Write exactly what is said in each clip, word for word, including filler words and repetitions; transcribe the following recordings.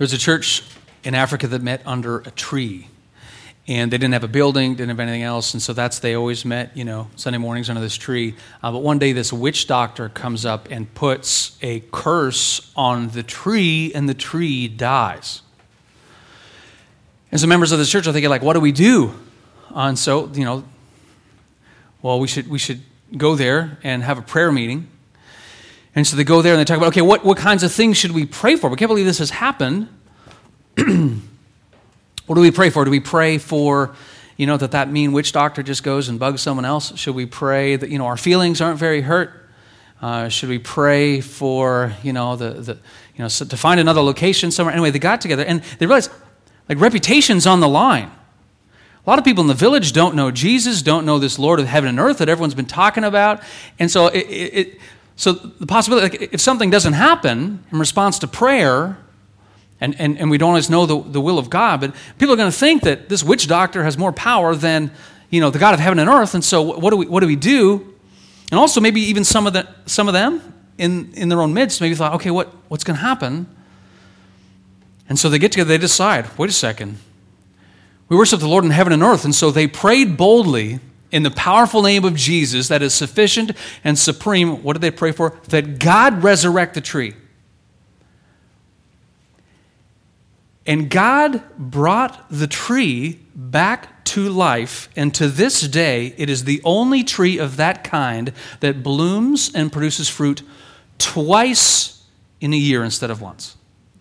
There's a church in Africa that met under a tree. And they didn't have a building, didn't have anything else, and so that's, they always met, you know, Sunday mornings under this tree. Uh, but one day this witch doctor comes up and puts a curse on the tree, and the tree dies. And so members of the church are thinking, like, what do we do? Uh, and so, you know, well, we should we should go there and have a prayer meeting. And so they go there and they talk about, okay, what, what kinds of things should we pray for? We can't believe this has happened. What do we pray for? Do we pray for, you know, that that mean witch doctor just goes and bugs someone else? Should we pray that, you know, our feelings aren't very hurt? Uh, should we pray for, you know, the, the you know, so to find another location somewhere? Anyway, they got together and they realized, like, reputation's on the line. A lot of people in the village don't know Jesus, don't know this Lord of heaven and earth that everyone's been talking about. And so it, it, it so the possibility, like, if something doesn't happen in response to prayer, And, and and we don't always know the, the will of God, but people are going to think that this witch doctor has more power than, you know, the God of heaven and earth. And so what do we what do we do? And also maybe even some of the some of them in, in their own midst maybe thought, okay, what, what's going to happen? And so they get together, they decide, wait a second. We worship the Lord in heaven and earth. And so they prayed boldly in the powerful name of Jesus that is sufficient and supreme. What did they pray for? That God resurrect the tree. And God brought the tree back to life, and to this day, it is the only tree of that kind that blooms and produces fruit twice in a year instead of once.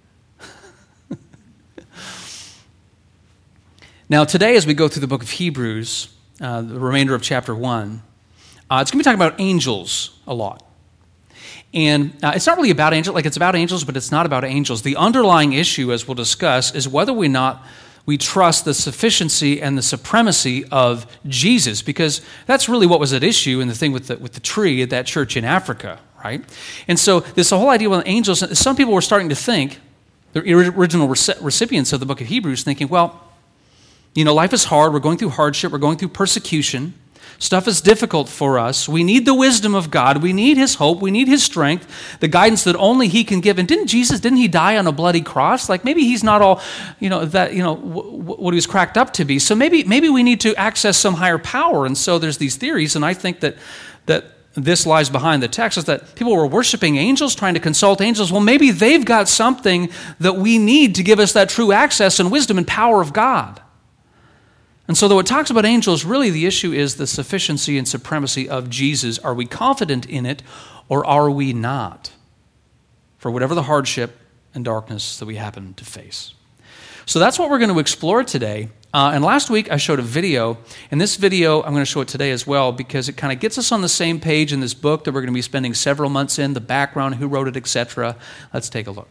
Now, today, as we go through the book of Hebrews, uh, the remainder of chapter one, uh, it's going to be talking about angels a lot. And uh, it's not really about angels, like it's about angels, but it's not about angels. The underlying issue, as we'll discuss, is whether or not we trust the sufficiency and the supremacy of Jesus, because that's really what was at issue in the thing with the, with the tree at that church in Africa, right? And so this whole idea with angels, some people were starting to think, the original recipients of the book of Hebrews, thinking, well, you know, life is hard, we're going through hardship, we're going through persecution, stuff is difficult for us. We need the wisdom of God. We need his hope. We need his strength, the guidance that only he can give. And didn't Jesus, didn't he die on a bloody cross? Like maybe he's not all, you know, that, you know, w- what he was cracked up to be. So maybe maybe we need to access some higher power. And so there's these theories, and I think that that this lies behind the text, is that people were worshiping angels, trying to consult angels. Well, maybe they've got something that we need to give us that true access and wisdom and power of God. And so though it talks about angels, really the issue is the sufficiency and supremacy of Jesus. Are we confident in it, or are we not? For whatever the hardship and darkness that we happen to face. So that's what we're going to explore today. Uh, and last week I showed a video, and this video I'm going to show it today as well, because it kind of gets us on the same page in this book that we're going to be spending several months in, the background, who wrote it, et cetera. Let's take a look.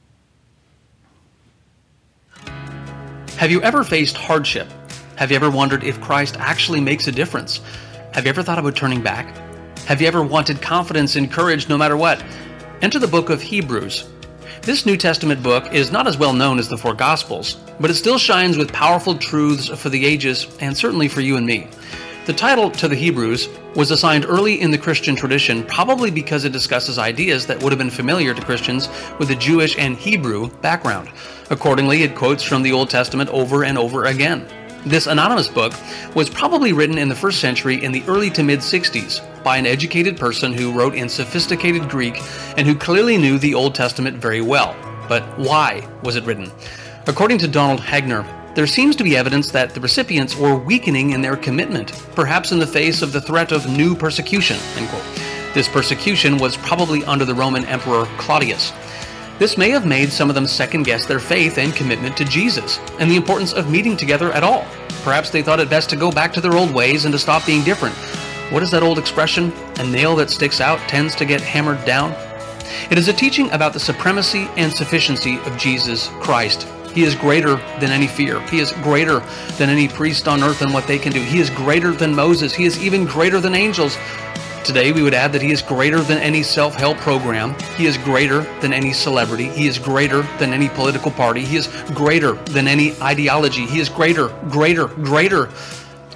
Have you ever faced hardship? Have you ever wondered if Christ actually makes a difference? Have you ever thought about turning back? Have you ever wanted confidence and courage no matter what? Enter the book of Hebrews. This New Testament book is not as well known as the four Gospels, but it still shines with powerful truths for the ages, and certainly for you and me. The title to the Hebrews was assigned early in the Christian tradition, probably because it discusses ideas that would have been familiar to Christians with a Jewish and Hebrew background. Accordingly, it quotes from the Old Testament over and over again. This anonymous book was probably written in the first century in the early to mid-sixties by an educated person who wrote in sophisticated Greek and who clearly knew the Old Testament very well. But why was it written? According to Donald Hagner, there seems to be evidence that the recipients were weakening in their commitment, perhaps in the face of the threat of new persecution, end quote. This persecution was probably under the Roman Emperor Claudius. This may have made some of them second-guess their faith and commitment to Jesus and the importance of meeting together at all. Perhaps they thought it best to go back to their old ways and to stop being different. What is that old expression? A nail that sticks out tends to get hammered down. It is a teaching about the supremacy and sufficiency of Jesus Christ. He is greater than any fear. He is greater than any priest on earth and what they can do. He is greater than Moses. He is even greater than angels. Today, we would add that he is greater than any self-help program. He is greater than any celebrity. He is greater than any political party. He is greater than any ideology. He is greater, greater, greater.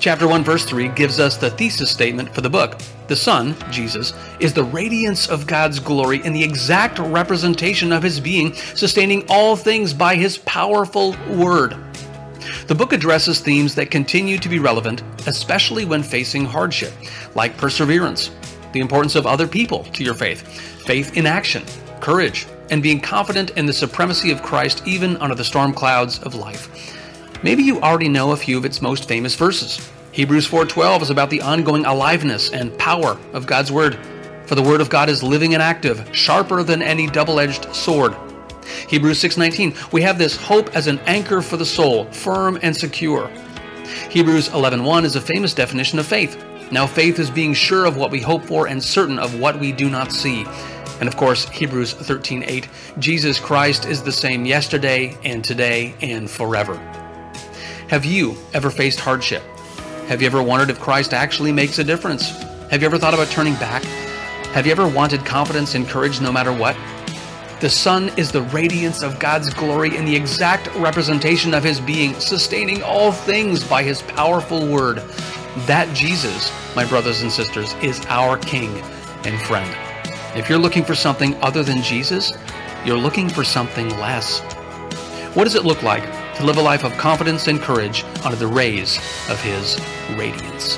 Chapter one, verse three gives us the thesis statement for the book. The Son, Jesus, is the radiance of God's glory and the exact representation of his being, sustaining all things by his powerful word. The book addresses themes that continue to be relevant, especially when facing hardship, like perseverance, the importance of other people to your faith, faith in action, courage, and being confident in the supremacy of Christ even under the storm clouds of life. Maybe you already know a few of its most famous verses. Hebrews four twelve is about the ongoing aliveness and power of God's Word. For the Word of God is living and active, sharper than any double-edged sword. Hebrews six nineteen, we have this hope as an anchor for the soul, firm and secure. Hebrews eleven one is a famous definition of faith. Now faith is being sure of what we hope for and certain of what we do not see. And of course, Hebrews thirteen eight, Jesus Christ is the same yesterday and today and forever. Have you ever faced hardship? Have you ever wondered if Christ actually makes a difference? Have you ever thought about turning back? Have you ever wanted confidence and courage no matter what? The Son is the radiance of God's glory and the exact representation of his being, sustaining all things by his powerful word. That Jesus, my brothers and sisters, is our King and friend. If you're looking for something other than Jesus, you're looking for something less. What does it look like to live a life of confidence and courage under the rays of his radiance?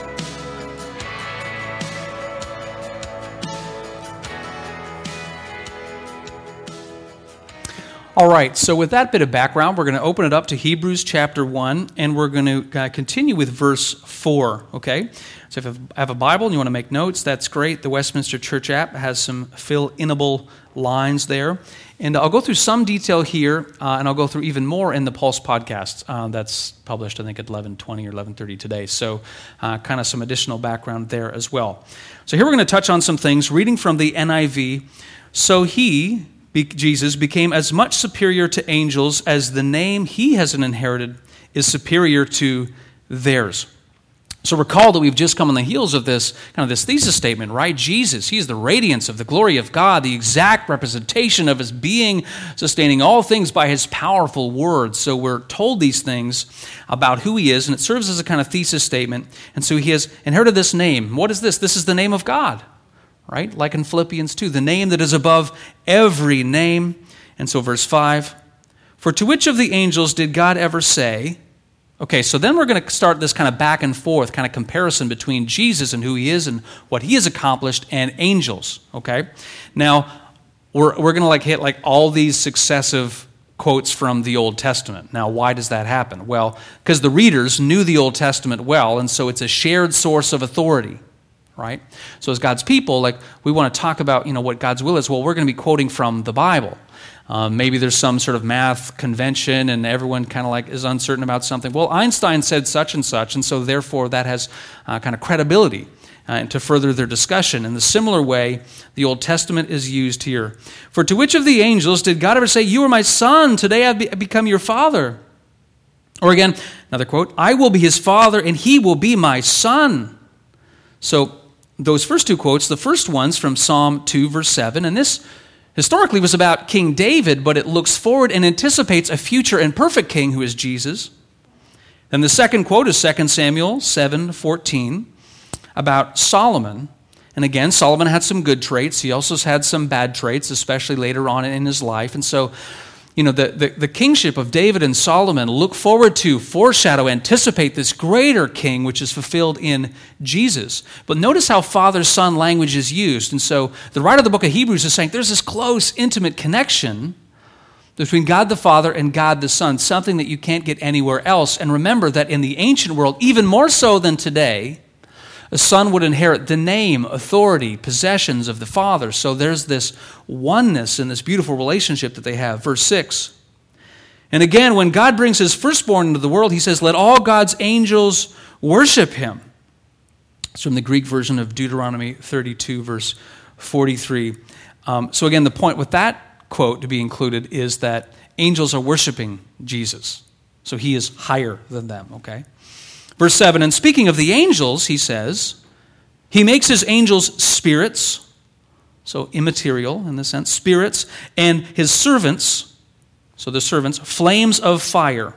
All right, so with that bit of background, we're going to open it up to Hebrews chapter one, and we're going to uh, continue with verse four, okay? So if you have a Bible and you want to make notes, that's great. The Westminster Church app has some fill-inable lines there. And I'll go through some detail here, uh, and I'll go through even more in the Pulse podcast uh, that's published, I think, at eleven twenty or eleven thirty today. So uh, kind of some additional background there as well. So here we're going to touch on some things, reading from the N I V. So he... Jesus became as much superior to angels as the name he has inherited is superior to theirs. So recall that we've just come on the heels of this kind of this thesis statement, right? Jesus, he is the radiance of the glory of God, the exact representation of his being, sustaining all things by his powerful word. So we're told these things about who he is, and it serves as a kind of thesis statement. And so he has inherited this name. What is this? This is the name of God. Right? Like in Philippians two, the name that is above every name. And so verse five, for to which of the angels did God ever say, okay, so then we're going to start this kind of back and forth kind of comparison between Jesus and who he is and what he has accomplished and angels, okay? Now, we're we're going to like hit like all these successive quotes from the Old Testament. Now, why does that happen? Well, because the readers knew the Old Testament well, and so it's a shared source of authority. Right? So as God's people, like we want to talk about, you know, what God's will is. Well, we're going to be quoting from the Bible. Um, maybe there's some sort of math convention and everyone kind of like is uncertain about something. Well, Einstein said such and such, and so therefore that has uh, kind of credibility uh, to further their discussion. In the similar way, the Old Testament is used here. For to which of the angels did God ever say, you are my son, today I've be- become your father? Or again, another quote, I will be his father and he will be my son. So those first two quotes, the first one's from Psalm two, verse seven, and this historically was about King David, but it looks forward and anticipates a future and perfect king who is Jesus. Then the second quote is Second Samuel seven fourteen, about Solomon. And again, Solomon had some good traits. He also had some bad traits, especially later on in his life. And so, you know, the, the, the kingship of David and Solomon look forward to, foreshadow, anticipate this greater king which is fulfilled in Jesus. But notice how father-son language is used. And so the writer of the book of Hebrews is saying there's this close, intimate connection between God the Father and God the Son, something that you can't get anywhere else. And remember that in the ancient world, even more so than today, a son would inherit the name, authority, possessions of the father. So there's this oneness in this beautiful relationship that they have. Verse six. And again, when God brings his firstborn into the world, he says, let all God's angels worship him. It's from the Greek version of Deuteronomy thirty-two, verse forty-three. Um, so again, the point with that quote to be included is that angels are worshiping Jesus. So he is higher than them, okay? Verse seven, and speaking of the angels, he says, he makes his angels spirits, so immaterial in the sense, spirits, and his servants, so the servants, flames of fire.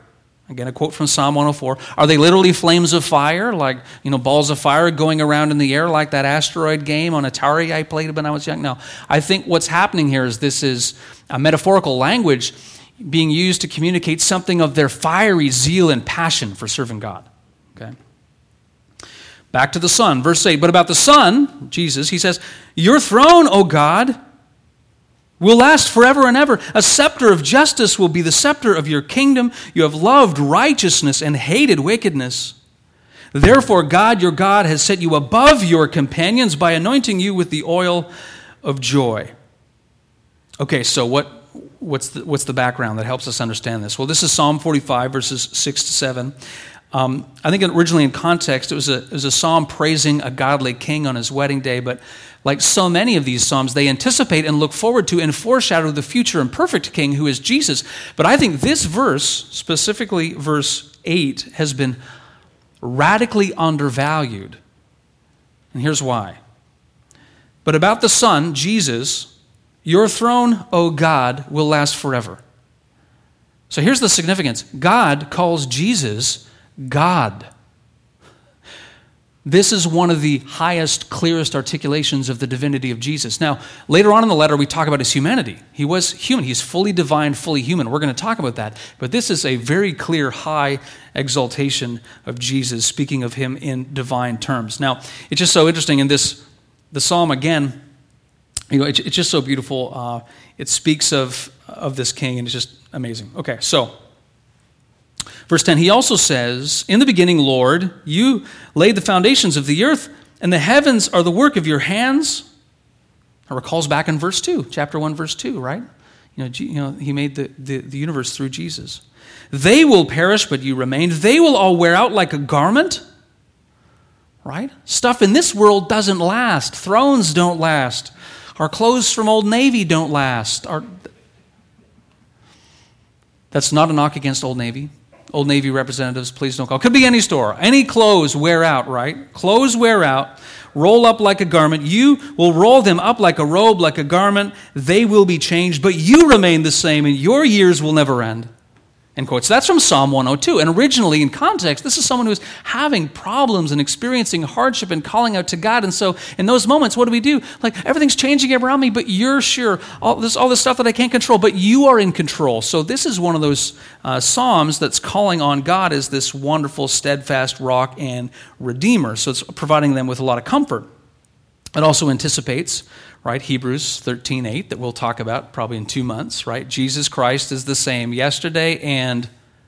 Again, a quote from Psalm one oh four. Are they literally flames of fire, like, you know, balls of fire going around in the air like that asteroid game on Atari I played when I was young? No. I think what's happening here is this is a metaphorical language being used to communicate something of their fiery zeal and passion for serving God. Okay. Back to the Son, verse eight. But about the Son, Jesus, he says, your throne, O God, will last forever and ever. A scepter of justice will be the scepter of your kingdom. You have loved righteousness and hated wickedness. Therefore, God, your God, has set you above your companions by anointing you with the oil of joy. Okay, so what, what's the, what's the background that helps us understand this? Well, this is Psalm forty-five, verses six to seven. Um, I think originally in context, it was, a, it was a psalm praising a godly king on his wedding day, but like so many of these psalms, they anticipate and look forward to and foreshadow the future and perfect king who is Jesus. But I think this verse, specifically verse eight, has been radically undervalued. And here's why. But about the Son, Jesus, your throne, O God, will last forever. So here's the significance. God calls Jesus God. This is one of the highest, clearest articulations of the divinity of Jesus. Now, later on in the letter, we talk about his humanity. He was human. He's fully divine, fully human. We're going to talk about that. But this is a very clear, high exaltation of Jesus, speaking of him in divine terms. Now, it's just so interesting in this, the psalm again, you know, it's, it's just so beautiful. Uh, it speaks of, of this king, and it's just amazing. Okay, so verse ten, he also says, in the beginning, Lord, you laid the foundations of the earth, and the heavens are the work of your hands. It recalls back in verse two, chapter one, verse two, right? You know, you know he made the, the, the universe through Jesus. They will perish, but you remain. They will all wear out like a garment, right? Stuff in this world doesn't last. Thrones don't last. Our clothes from Old Navy don't last. Our... That's not a knock against Old Navy. Old Navy representatives, please don't call. Could be any store. Any clothes wear out, right? Clothes wear out, roll up like a garment. You will roll them up like a robe, like a garment. They will be changed, but you remain the same, and your years will never end. End quote. So that's from Psalm one oh two. And originally, in context, this is someone who's having problems and experiencing hardship and calling out to God. And so in those moments, what do we do? Like, everything's changing around me, but you're sure. All this, all this stuff that I can't control, but you are in control. So this is one of those uh, Psalms that's calling on God as this wonderful, steadfast rock and redeemer. So it's providing them with a lot of comfort. It also anticipates, right, Hebrews thirteen eight that we'll talk about probably in two months, right? Jesus Christ is the same yesterday and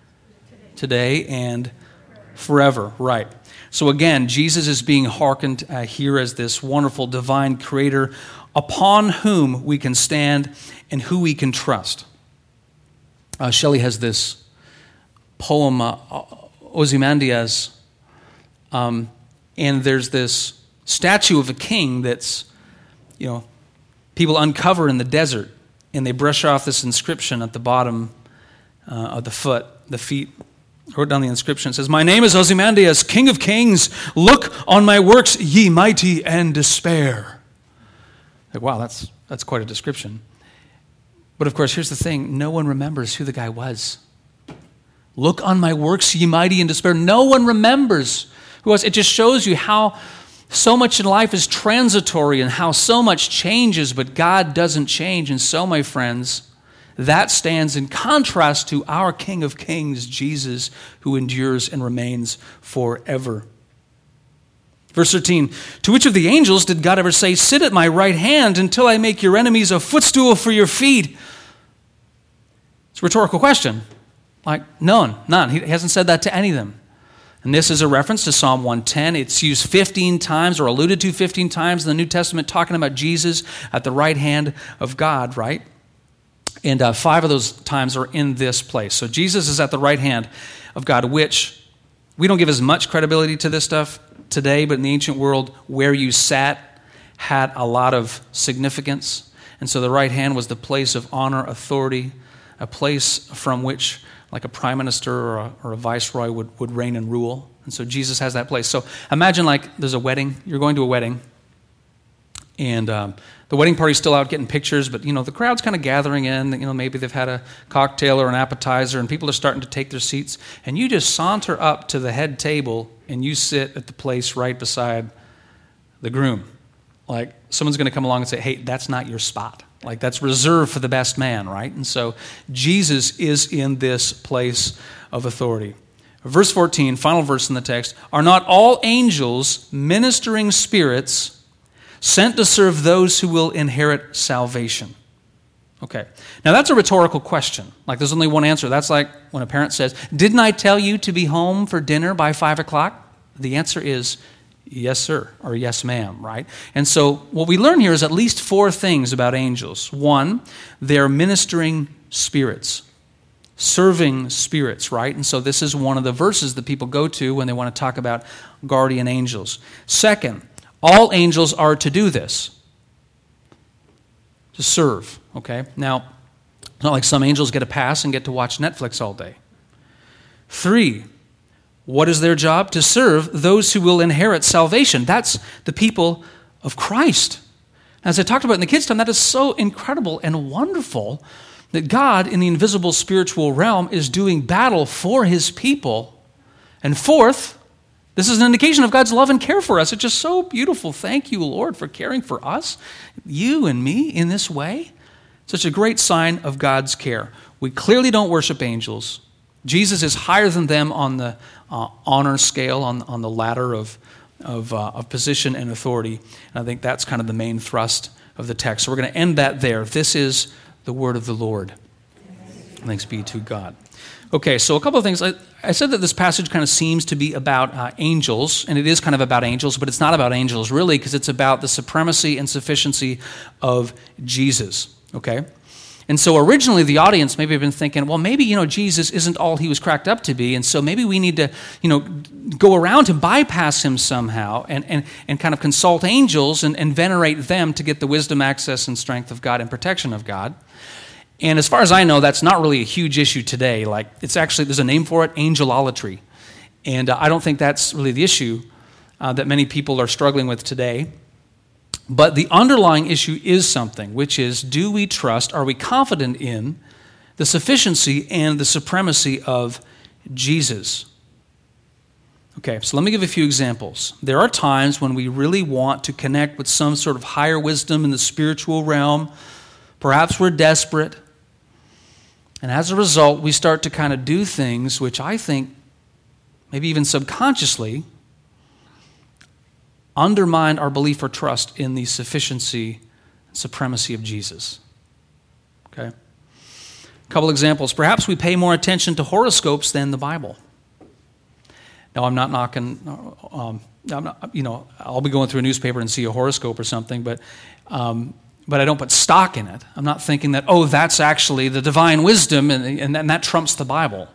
today and forever, right? So again, Jesus is being hearkened uh, here as this wonderful divine creator upon whom we can stand and who we can trust. Uh, Shelley has this poem, uh, Ozymandias, um, and there's this statue of a king that's, you know, people uncover in the desert, and they brush off this inscription at the bottom uh, of the foot, the feet. Wrote down the inscription. It says, "My name is Ozymandias, King of Kings. Look on my works, ye mighty, and despair." Like, wow, that's that's quite a description. But of course, here's the thing: no one remembers who the guy was. Look on my works, ye mighty, and despair. No one remembers who was. It just shows you how so much in life is transitory and how so much changes, but God doesn't change. And so, my friends, that stands in contrast to our King of Kings, Jesus, who endures and remains forever. Verse thirteen, "To which of the angels did God ever say, 'Sit at my right hand until I make your enemies a footstool for your feet'?" It's a rhetorical question. Like, none, none. He hasn't said that to any of them. And this is a reference to Psalm one ten. It's used fifteen times or alluded to fifteen times in the New Testament, talking about Jesus at the right hand of God, right? And uh, five of those times are in this place. So Jesus is at the right hand of God, which we don't give as much credibility to this stuff today, but in the ancient world, where you sat had a lot of significance. And so the right hand was the place of honor, authority, a place from which like a prime minister or a, or a viceroy would, would reign and rule. And so Jesus has that place. So imagine like there's a wedding. You're going to a wedding. And um, the wedding party's still out getting pictures, but, you know, the crowd's kind of gathering in. You know, maybe they've had a cocktail or an appetizer, and people are starting to take their seats. And you just saunter up to the head table, and you sit at the place right beside the groom. Like, someone's going to come along and say, hey, that's not your spot. Like, that's reserved for the best man, right? And so Jesus is in this place of authority. Verse fourteen, final verse in the text, are not all angels ministering spirits sent to serve those who will inherit salvation? Okay, now that's a rhetorical question. Like, there's only one answer. That's like when a parent says, didn't I tell you to be home for dinner by five o'clock? The answer is yes, sir, or yes, ma'am, right? And so what we learn here is at least four things about angels. One, they're ministering spirits, serving spirits, right? And so this is one of the verses that people go to when they want to talk about guardian angels. Second, all angels are to do this, to serve, okay? Now, it's not like some angels get a pass and get to watch Netflix all day. Three, what is their job? To serve those who will inherit salvation. That's the people of Christ. As I talked about in the kids' time, that is so incredible and wonderful that God in the invisible spiritual realm is doing battle for his people. And fourth, this is an indication of God's love and care for us. It's just so beautiful. Thank you, Lord, for caring for us, you and me, in this way. Such a great sign of God's care. We clearly don't worship angels. Jesus is higher than them on the uh, honor scale, on, on the ladder of, of, uh, of position and authority. And I think that's kind of the main thrust of the text. So we're going to end that there. This is the word of the Lord. Thanks be to God. Okay, so a couple of things. I, I said that this passage kind of seems to be about uh, angels, and it is kind of about angels, but it's not about angels really, because it's about the supremacy and sufficiency of Jesus. Okay? And so originally the audience maybe have been thinking, well, maybe, you know, Jesus isn't all he was cracked up to be, and so maybe we need to, you know, go around him, bypass him somehow, and and, and kind of consult angels and, and venerate them to get the wisdom, access, and strength of God and protection of God. And as far as I know, that's not really a huge issue today. Like, it's actually, there's a name for it, angelolatry. And uh, I don't think that's really the issue uh, that many people are struggling with today. But the underlying issue is something, which is, do we trust, are we confident in the sufficiency and the supremacy of Jesus? Okay, so let me give a few examples. There are times when we really want to connect with some sort of higher wisdom in the spiritual realm. Perhaps we're desperate. And as a result, we start to kind of do things which I think, maybe even subconsciously, undermine our belief or trust in the sufficiency and supremacy of Jesus. Okay? A couple examples. Perhaps we pay more attention to horoscopes than the Bible. Now, I'm not knocking, um, I'm not, you know, I'll be going through a newspaper and see a horoscope or something, but um, but I don't put stock in it. I'm not thinking that, oh, that's actually the divine wisdom and, and, and that trumps the Bible.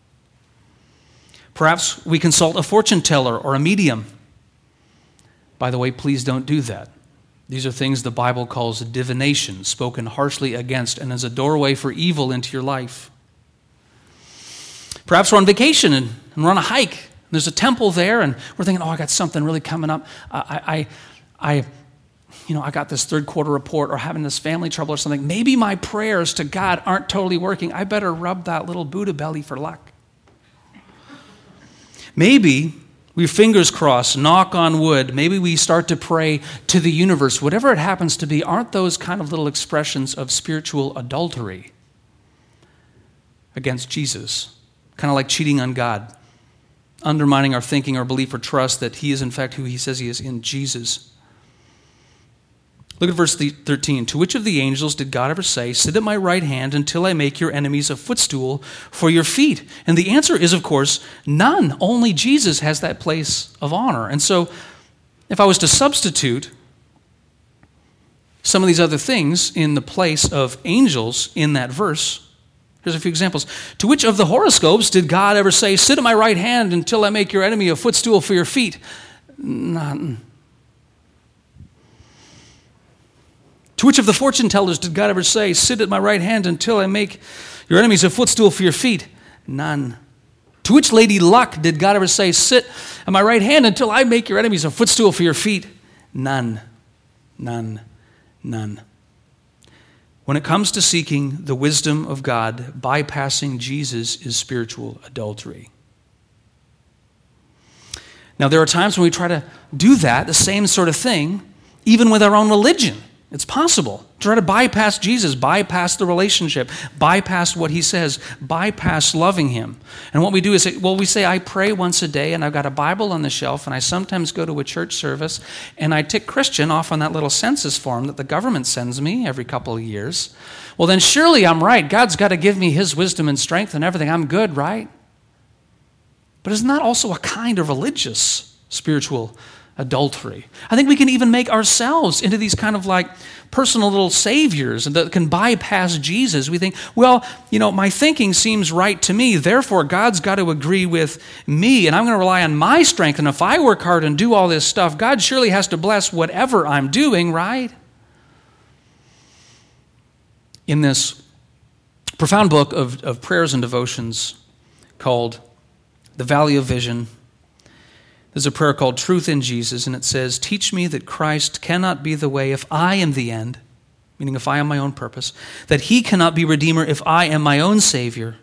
Perhaps we consult a fortune teller or a medium. By the way, please don't do that. These are things the Bible calls divination, spoken harshly against, and as a doorway for evil into your life. Perhaps we're on vacation and, and we're on a hike. There's a temple there, and we're thinking, oh, I got something really coming up. I, I, I, you know, I got this third quarter report or having this family trouble or something. Maybe my prayers to God aren't totally working. I better rub that little Buddha belly for luck. Maybe we fingers crossed, knock on wood. Maybe we start to pray to the universe. Whatever it happens to be, aren't those kind of little expressions of spiritual adultery against Jesus? Kind of like cheating on God, undermining our thinking, our belief, or trust that he is in fact who he says he is in Jesus. Look at verse thirteen. To which of the angels did God ever say, sit at my right hand until I make your enemies a footstool for your feet? And the answer is, of course, none. Only Jesus has that place of honor. And so if I was to substitute some of these other things in the place of angels in that verse, here's a few examples. To which of the horoscopes did God ever say, sit at my right hand until I make your enemy a footstool for your feet? None. To which of the fortune tellers did God ever say, sit at my right hand until I make your enemies a footstool for your feet? None. To which lady luck did God ever say, sit at my right hand until I make your enemies a footstool for your feet? None. None. None. When it comes to seeking the wisdom of God, bypassing Jesus is spiritual adultery. Now, there are times when we try to do that, the same sort of thing, even with our own religion. It's possible. Try to bypass Jesus, bypass the relationship, bypass what he says, bypass loving him. And what we do is, say, well, we say, I pray once a day, and I've got a Bible on the shelf, and I sometimes go to a church service, and I tick Christian off on that little census form that the government sends me every couple of years. Well, then surely I'm right. God's got to give me his wisdom and strength and everything. I'm good, right? But isn't that also a kind of religious spiritual adultery? I think we can even make ourselves into these kind of like personal little saviors that can bypass Jesus. We think, well, you know, my thinking seems right to me, therefore God's got to agree with me, and I'm going to rely on my strength, and if I work hard and do all this stuff, God surely has to bless whatever I'm doing, right? In this profound book of, of prayers and devotions called The Valley of Vision, there's a prayer called Truth in Jesus, and it says, teach me that Christ cannot be the way if I am the end, meaning if I am my own purpose, that he cannot be Redeemer if I am my own Savior.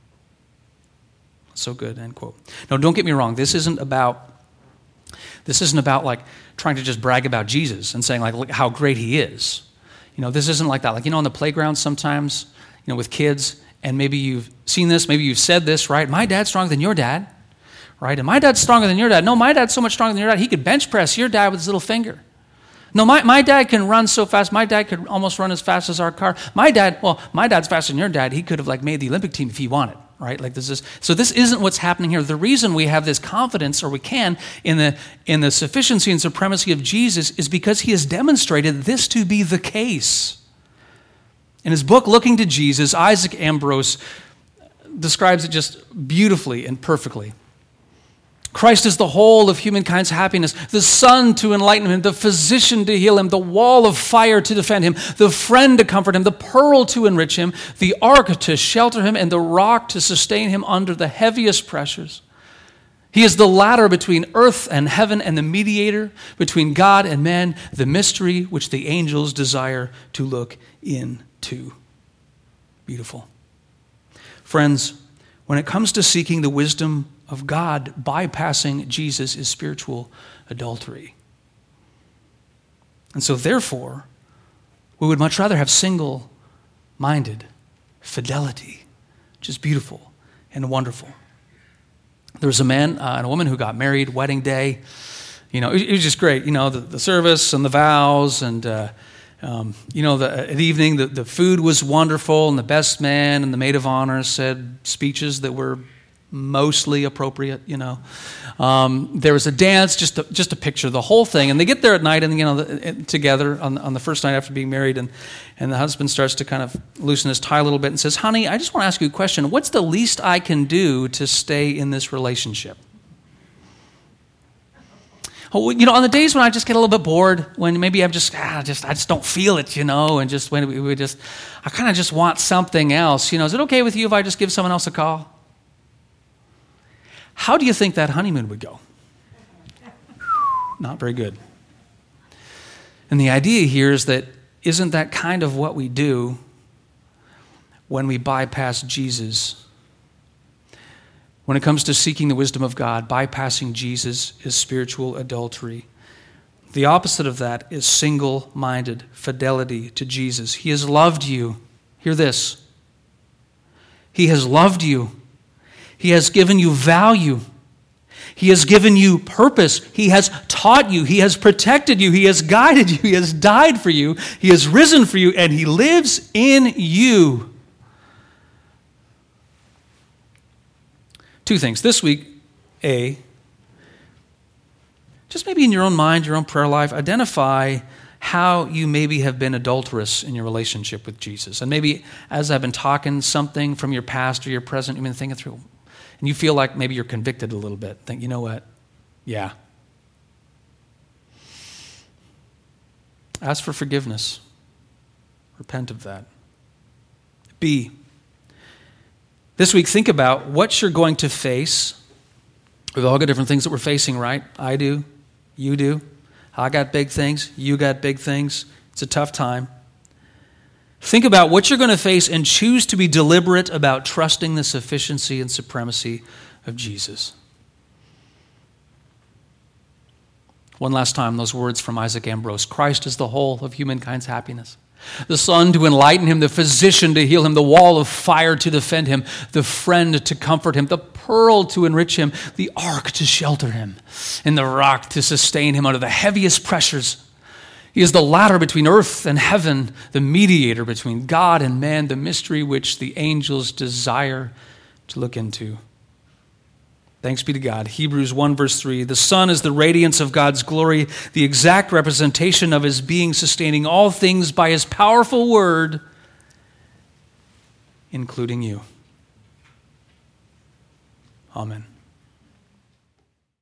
So good, end quote. Now, don't get me wrong, this isn't about, this isn't about like trying to just brag about Jesus and saying like, look how great he is. You know, this isn't like that. Like, you know, on the playground sometimes, you know, with kids, and maybe you've seen this, maybe you've said this, right? My dad's stronger than your dad. Right? And my dad's stronger than your dad. No, my dad's so much stronger than your dad, he could bench press your dad with his little finger. No, my, my dad can run so fast, my dad could almost run as fast as our car. My dad, well, my dad's faster than your dad. He could have like made the Olympic team if he wanted, right? Like this is, so this isn't what's happening here. The reason we have this confidence, or we can, in the, in the sufficiency and supremacy of Jesus is because he has demonstrated this to be the case. In his book, Looking to Jesus, Isaac Ambrose describes it just beautifully and perfectly. Christ is the whole of humankind's happiness, the sun to enlighten him, the physician to heal him, the wall of fire to defend him, the friend to comfort him, the pearl to enrich him, the ark to shelter him, and the rock to sustain him under the heaviest pressures. He is the ladder between earth and heaven and the mediator between God and man, the mystery which the angels desire to look into. Beautiful. Friends, when it comes to seeking the wisdom of God, bypassing Jesus is spiritual adultery. And so therefore, we would much rather have single-minded fidelity, which is beautiful and wonderful. There was a man uh, and a woman who got married, wedding day. You know, it, it was just great. You know, the, the service and the vows and, uh, um, you know, the, at evening, the, the food was wonderful, and the best man and the maid of honor said speeches that were mostly appropriate, you know. Um, there was a dance, just to, just to picture the whole thing. And they get there at night, and you know, the, together on, on the first night after being married, and, and the husband starts to kind of loosen his tie a little bit and says, honey, I just want to ask you a question. What's the least I can do to stay in this relationship? Oh, you know, on the days when I just get a little bit bored, when maybe I'm just, ah, just I just don't feel it, you know, and just when we, we just, I kind of just want something else. You know, is it okay with you if I just give someone else a call? How do you think that honeymoon would go? Not very good. And the idea here is that isn't that kind of what we do when we bypass Jesus? When it comes to seeking the wisdom of God, bypassing Jesus is spiritual adultery. The opposite of that is single-minded fidelity to Jesus. He has loved you. Hear this. He has loved you. He has given you value. He has given you purpose. He has taught you. He has protected you. He has guided you. He has died for you. He has risen for you, and he lives in you. Two things. This week, A, just maybe in your own mind, your own prayer life, identify how you maybe have been adulterous in your relationship with Jesus. And maybe as I've been talking, something from your past or your present, you've been thinking through, and you feel like maybe you're convicted a little bit. Think, you know what? Yeah. Ask for forgiveness. Repent of that. B, this week, think about what you're going to face. We've all got different things that we're facing, right? I do. You do. I got big things. You got big things. It's a tough time. Think about what you're going to face and choose to be deliberate about trusting the sufficiency and supremacy of Jesus. One last time, those words from Isaac Ambrose. Christ is the whole of humankind's happiness. The sun to enlighten him, the physician to heal him, the wall of fire to defend him, the friend to comfort him, the pearl to enrich him, the ark to shelter him, and the rock to sustain him under the heaviest pressures. He is the ladder between earth and heaven, the mediator between God and man, the mystery which the angels desire to look into. Thanks be to God. Hebrews one verse three, the Son is the radiance of God's glory, the exact representation of his being, sustaining all things by his powerful word, including you. Amen.